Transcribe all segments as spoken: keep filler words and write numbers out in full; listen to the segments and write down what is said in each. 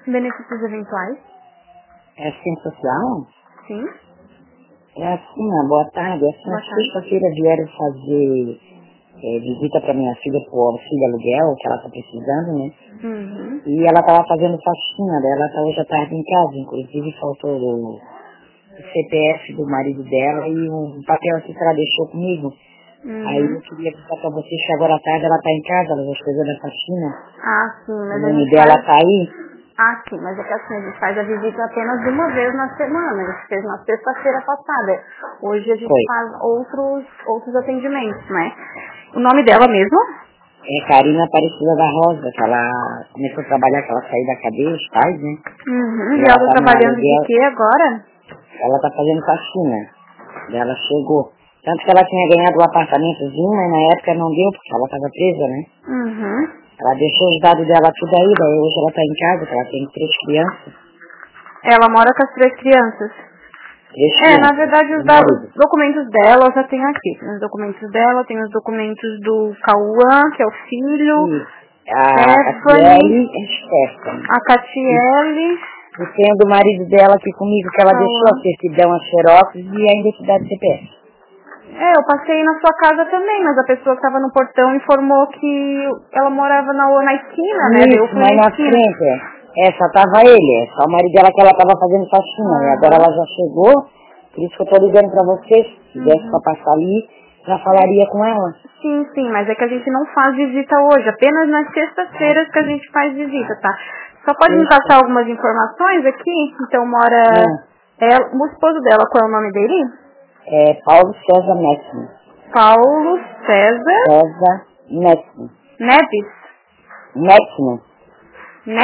Benefícios eventuais? É assistente social? Sim. É assim, ó, boa tarde. Assim, na sexta-feira vieram fazer é, visita para minha filha por auxílio aluguel, que ela está precisando, né? Uhum. E ela estava fazendo faxina dela, ela está hoje à tarde em casa, inclusive faltou o, o C P F do marido dela e um papel assim que ela deixou comigo. Uhum. Aí eu queria avisar para vocês que agora à tarde ela está em casa, ela já fez a faxina. Ah, sim, mas O a nome gente dela faz... tá aí. Ah, sim, mas é que assim, a gente faz a visita apenas uma vez na semana. A gente fez na sexta-feira passada. Hoje a gente Foi. faz outros, outros atendimentos, né? O nome dela mesmo? É Karina Aparecida da Rosa, que ela começou a trabalhar, que ela saiu da cadeia, os pais, né? Uhum. E E ela ela tá tá no trabalhando de aluguel, quê agora? ela tá fazendo faxina. Daí ela chegou. Tanto que ela tinha ganhado um apartamentozinho, mas na época não deu, porque ela estava presa, né? Uhum. Ela deixou os dados dela tudo aí, daí hoje ela tá em casa, que ela tem três crianças. Ela mora com as três crianças. Três É, na crianças, verdade, os, o da- marido. os documentos dela eu já tenho aqui. Tem os documentos dela, tem os documentos do Cauã, que é o filho, E a Stephanie, Catiele e Stephanie. a Catiele, E tem o do marido dela aqui comigo, que ela deixou Cauã. a certidão, a xerox e a identidade C P F. É, eu passei na sua casa também, mas a pessoa que estava no portão informou que ela morava na, na esquina, né? Daí eu Isso, fui mas na na esquina. frente, é. É, só tava ele, é só o marido dela que ela tava fazendo faxina, e agora Uhum. ela já chegou, por isso que eu tô ligando pra vocês, se desse Uhum. pra passar ali, já falaria com ela. Sim, sim, mas é que a gente não faz visita hoje, apenas nas sextas-feiras que a gente faz visita, tá? Só pode me Isso. passar algumas informações aqui? Então mora Não, ela, o esposo dela, qual é o nome dele? é Paulo César Metzner. Paulo César César Metzner. Neves, Metzner. né?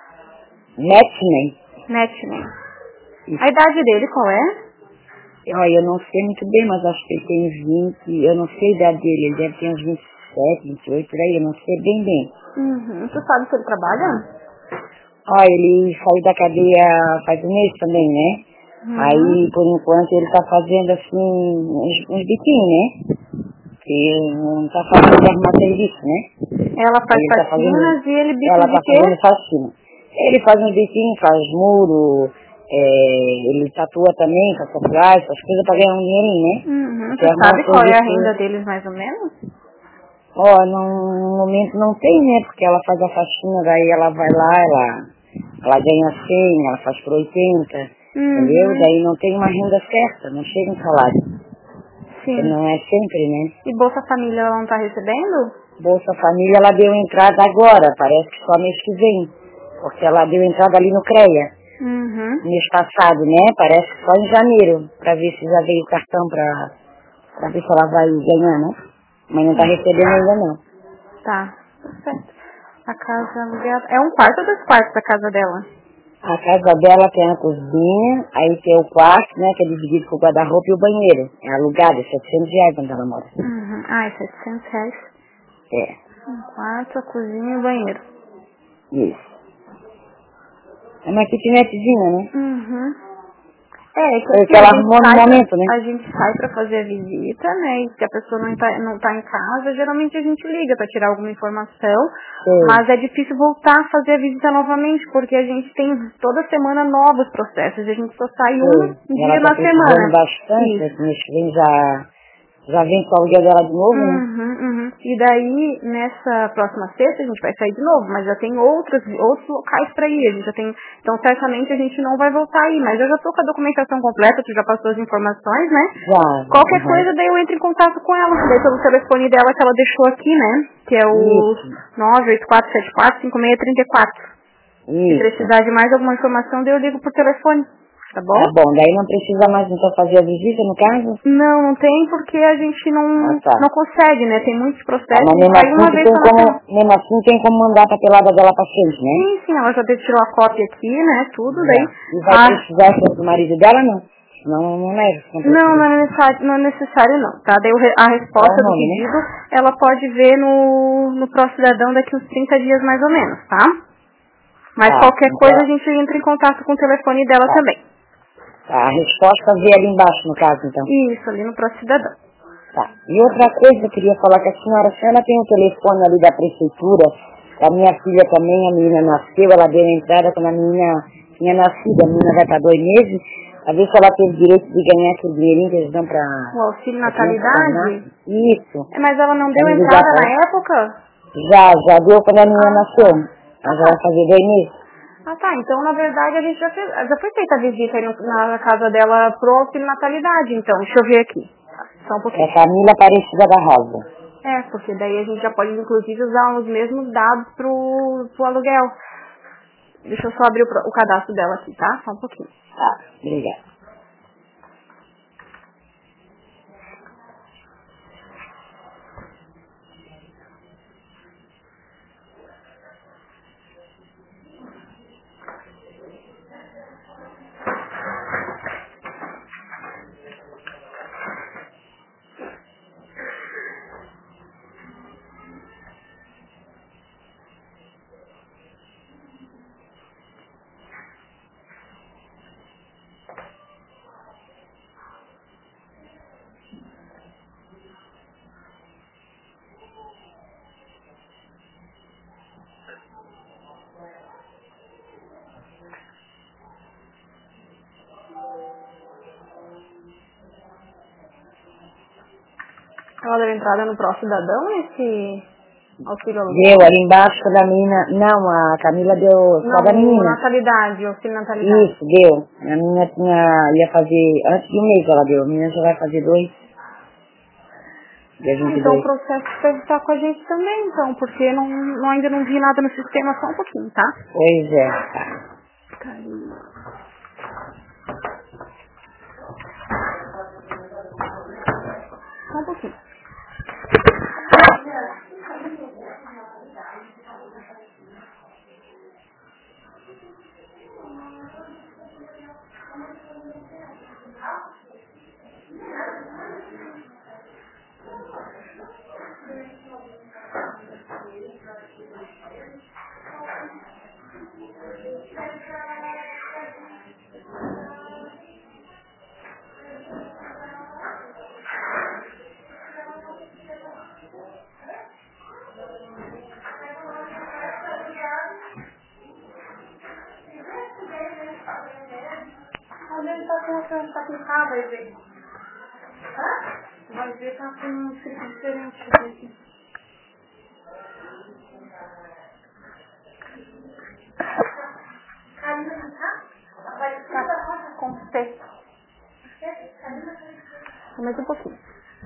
Metzner. Netman. Isso. A idade dele qual é? Olha, eu não sei muito bem, mas acho que ele tem vinte, eu não sei a idade dele, ele deve ter uns vinte e sete, vinte e oito, por aí, eu não sei bem bem. Uhum. Tu sabe se ele trabalha? Olha, ele saiu da cadeia faz um mês também, né? Uhum. Aí, por enquanto, ele tá fazendo, assim, uns, uns biquinhos, né? Que não tá fazendo de arrumar serviço, né? Ela Aí faz ele tá fazendo, faxinas e ele bico ela de tá quê? fazendo faxina. Ele faz uns biquinhos, faz muro, é, ele tatua também, faz tatuagem, essas coisas pra ganhar um dinheirinho, né? Uhum. Porque Tu arrumar sabe um qual é a serviço, renda deles mais ou menos? ó, no momento não tem, né? Porque ela faz a faxina, daí ela vai lá, ela, ela ganha cem, ela faz por oitenta, entendeu? Uhum. Daí não tem uma renda certa, não chega um salário. Porque Sim. não é sempre, né? E Bolsa Família ela não tá recebendo? Bolsa Família, ela deu entrada agora, parece que só mês que vem. Porque ela deu entrada ali no CREA, Uhum. mês passado, né? Parece que só em janeiro, pra ver se já veio o cartão pra, pra ver se ela vai ganhar, né? Mas não tá recebendo ainda não. Tá. Tá certo. A casa alugada... É um quarto ou dois quartos a casa dela? A casa dela tem a cozinha, aí tem o quarto, né, que é dividido com o guarda-roupa e o banheiro. É alugado, é setecentos reais quando ela mora. Uhum. Ah, é setecentos reais. É, Um quarto, a cozinha e o banheiro. isso. É uma kitnetzinha, né? Uhum. É, que Foi o assim, que a ela gente arrumou no sai pra, momento, né? a gente sai pra fazer a visita, né? E se a pessoa não tá, não tá em casa, geralmente a gente liga pra tirar alguma informação. Sei. Mas é difícil voltar a fazer a visita novamente, porque a gente tem toda semana novos processos. A gente só sai Sei. um Ela dia tá na precisando semana. bastante, Isso. esse mês que vem já, já vem com o aluguel dela de novo, né? Uhum, uhum. E daí, nessa próxima sexta, a gente vai sair de novo, mas já tem outros, outros locais pra ir. A gente já tem, então, certamente a gente não vai voltar aí, mas eu já tô com a documentação completa, tu já passou as informações, né? Já, já, Qualquer uhum. coisa, daí eu entro em contato com ela, daí pelo telefone dela que ela deixou aqui, né? Que é o Isso, nove oito quatro sete quatro cinco seis três quatro. Se isso. precisar de mais alguma informação, daí eu ligo por telefone, tá Tá bom? bom, daí não precisa mais então fazer a visita, no caso? Não, não tem porque a gente não, Ah, tá. não consegue, né? Tem muitos Ah, processos mas e mesmo sai assim, uma que vez tem só na semana. como, mesmo assim tem como mandar a papelada dela pra frente, né? Sim, sim, ela já tirou a cópia aqui, né? Tudo, daí. Já. E vai Ah, precisar ser do marido dela, não? Não, não leva, não não, não precisa. é necessário, não é necessário não, tá? Daí o re- a Só o resposta do nome, né? pedido, ela pode ver no, no próximo cidadão daqui uns trinta dias mais ou menos, tá? Mas Tá, qualquer coisa a então, gente entra em contato com o telefone dela tá. também. Tá, a resposta vê ali embaixo, no caso, então. Isso, ali no próximo cidadão. Tá. E outra coisa que eu queria falar com a senhora, a senhora tem o telefone ali da prefeitura, A minha filha também, a menina nasceu, ela deu a entrada quando a menina tinha nascido, a menina vai para dois meses, a ver se ela teve direito de ganhar aquele dinheirinho que eles dão para... O auxílio natalidade? Isso. É, mas ela não deu entrada na época? Já, já deu quando a menina ah, nasceu. Ela já vai fazer dois meses. Ah, tá. Então, na verdade, a gente já, fez, já foi feita a visita aí no, na casa dela pro auxílio natalidade, então. Deixa eu ver aqui. Só um pouquinho. É Camila Aparecida da Rosa. É, porque daí a gente já pode, inclusive, usar os mesmos dados pro, pro aluguel. Deixa eu só abrir o, o cadastro dela aqui, tá? Só um pouquinho. Tá, obrigada. Ela deu entrada no Pro Cidadão, esse auxílio aluguel? Deu, ali embaixo da menina... Não, a Camila deu só Não, da menina. natalidade, auxílio natalidade. Isso, deu. A menina tinha, ia fazer... Antes de um mês ela deu. A menina já vai fazer dois. Dia vinte e dois. Então o processo deve estar com a gente também, então, porque não, não, ainda não vi nada no sistema, só um pouquinho, tá? Pois é, tá. Carinho. Só um pouquinho. Às vezes tá com essa tá com K, vai ver. Hã? Vai ver, tá com um escrito diferente aqui. Tá com C. Mais um pouquinho.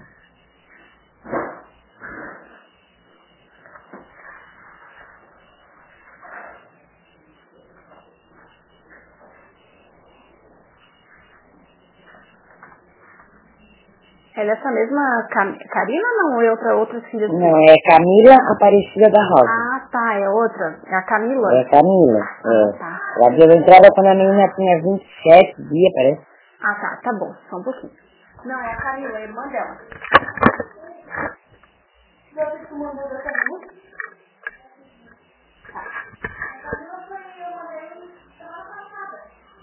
É dessa mesma Cam... Karina ou não? É outra, outra filha dele? Não, é Camila Aparecida da Rosa. Ah, tá, é outra. É a Camila? É Camila. Ah, É. tá. Ela deu entrada quando a menina tinha vinte e sete dias, parece. Ah, tá, tá bom. Só um pouquinho. Não, é a Camila, é a irmã dela. Você que mandou da Camila? Tá. A Camila foi eu mandei semana passada.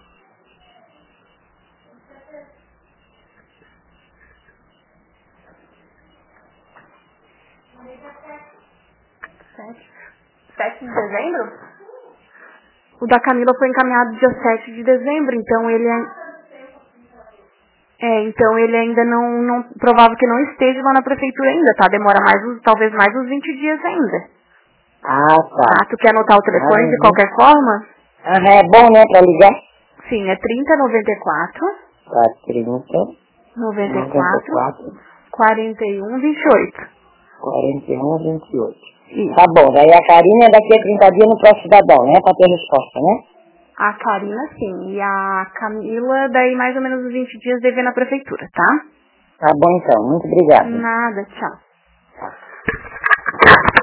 Sete. Sete de dezembro? O da Camila foi encaminhado dia sete de dezembro, então ele é... É, então ele ainda não, não... Provável que não esteja lá na prefeitura ainda, tá? Demora mais uns, talvez mais uns vinte dias ainda. Ah, tá. Ah, tu quer anotar o telefone ah, de qualquer forma? Ah, é bom, né, pra ligar? Sim, é trinta, noventa e quatro, Tá, trinta, noventa e noventa e quatro, quatro, quarenta e um, vinte e oito. quarenta e um, vinte e oito. Isso. Tá bom, daí a Karina daqui a trinta dias no Pro Cidadão, né, pra ter resposta, né? A Karina, sim. E a Camila, daí mais ou menos uns vinte dias deve ir na prefeitura, tá? Tá bom então, muito obrigado. Nada, tchau. Tá.